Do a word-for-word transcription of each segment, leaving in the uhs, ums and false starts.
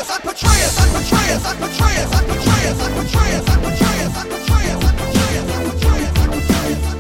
Patreus, I'm Patreus, I'm Patreus, I'm Patreus, I'm Patreus, I'm Patreus, I'm Patreus, I'm Patreus, I'm Patreus, I'm Patreus, I'm Patreus, I'm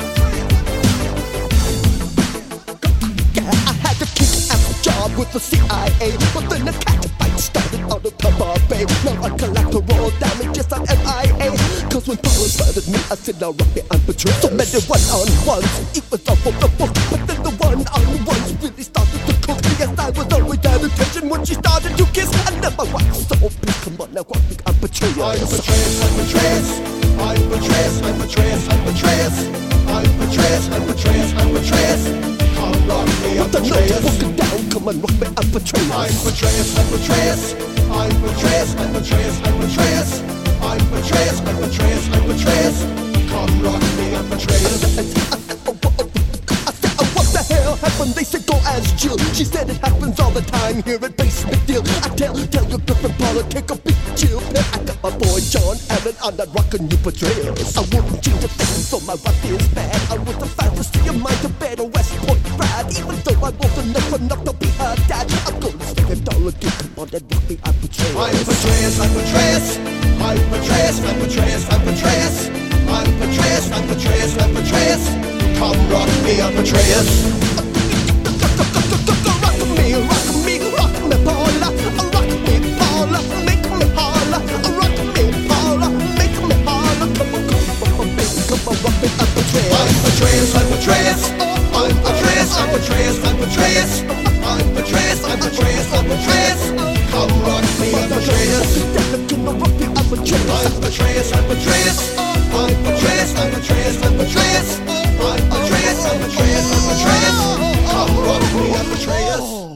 Patreus. Yeah, I had a kick-ass job with the C I A, but then a cat fight started out of Tampa Bay. Now I collateral damages on M I A, cause when Paul spotted me, I said, now rock me, I'm Patreus. So many one-on-ones, it was all for the book, but then the one-on-ones really started to cook. Yes, I was always at attention when she started to kiss. I never watched, so please come on now, rock me, I'm Patreus. I'm Patreus, I'm Patreus, I'm Patreus, I'm Patreus, I'm Patreus, I'm Patreus, I'm Patreus, I'm Patreus. Come rock me, I'm With the notes Patreus. broken down, come on, rock me, I'm Patreus. I'm Patreus, I'm Patreus, I'm Patreus, I'm Patreus, I'm Patreus, I'm Patreus, I'm Patreus, I'm Patreus. Come rock me, I'm Patreus. I said, oh, what the hell happened? They said, go ask Jill. She said it happens all the time here at Basement Deal. I tell, tell your girlfriend Paula, take a big chill pill. I got my boy John Allen, I'm not rocking you Patreus. I wouldn't change a thing, so my rock is bad. I was a fantasy of mine to better West Point ride. Even though I wasn't enough enough to be her dad, I'm gonna stick it all again. Come on, then rock me, I'm Patreus. I'm Patreus, I'm Patreus, I'm Patreus, I'm Patreus, I'm Patreus, I'm Patreus, I'm Patreus, I'm Patreus. Come rock me, I'm Patreus. Rock me, rock me, rock me, Paula. Rock me, Paula, make me holler. Rock me, Paula, make me holler. Come on, come on, baby, come on, rock me, I'm Patreus. I'm Patreus, I'm Patreus, I'm Patreus, I'm Patreus, I'm Patreus, I'm Patreus, I'm Patreus, I'm Patreus. Come rock me, I'm Patreus. I'm Patreus. I'm Patreus, I'm Patreus, I'm Patreus, I'm Patreus, I'm Patreus, I'm Patreus, I'm Patreus, I'm Patreus. Come rock me, I'm Patreus.